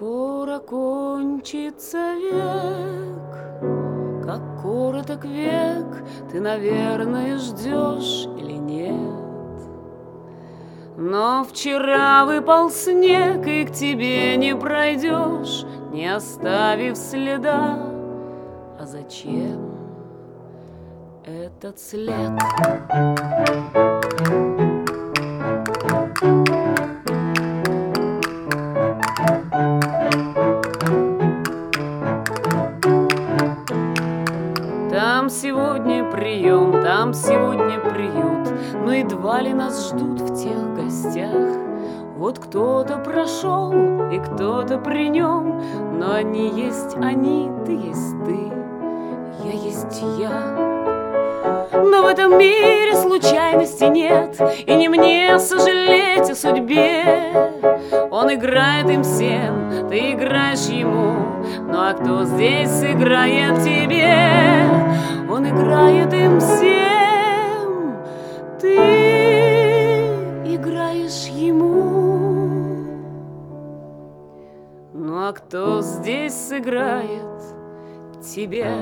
Скоро кончится век, как короток век, ты, наверное, ждешь или нет. Но вчера выпал снег, и к тебе не пройдешь, не оставив следа. А зачем этот след? Там сегодня прием, там сегодня приют, но едва ли нас ждут в тех гостях. Вот кто-то прошел, и кто-то при нем, но они есть они, ты есть ты, я есть я. Но в этом мире случайности нет, и не мне сожалеть о судьбе. Он играет им всем, ты играешь ему, ну а кто здесь играет тебе? Он играет им всем, ты играешь ему. Ну а кто здесь сыграет тебе?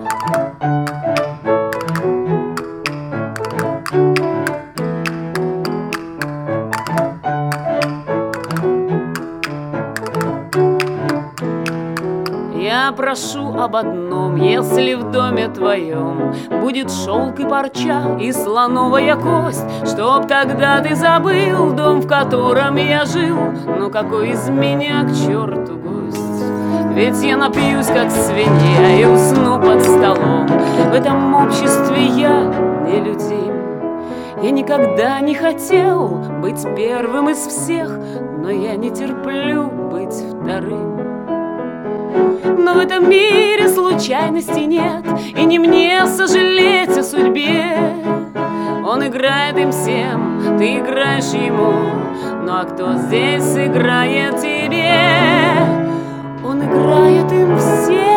Я прошу об одном, если в доме твоем будет шелк и парча и слоновая кость, чтоб тогда ты забыл дом, в котором я жил. Ну какой из меня к черту гость? Ведь я напьюсь, как свинья, и усну под столом. В этом обществе я нелюдим. Я никогда не хотел быть первым из всех, но я не терплю быть вторым. Но в этом мире случайностей нет, и не мне сожалеть о судьбе. Он играет им всем, ты играешь ему, ну а кто здесь играет тебе? Он играет им всем.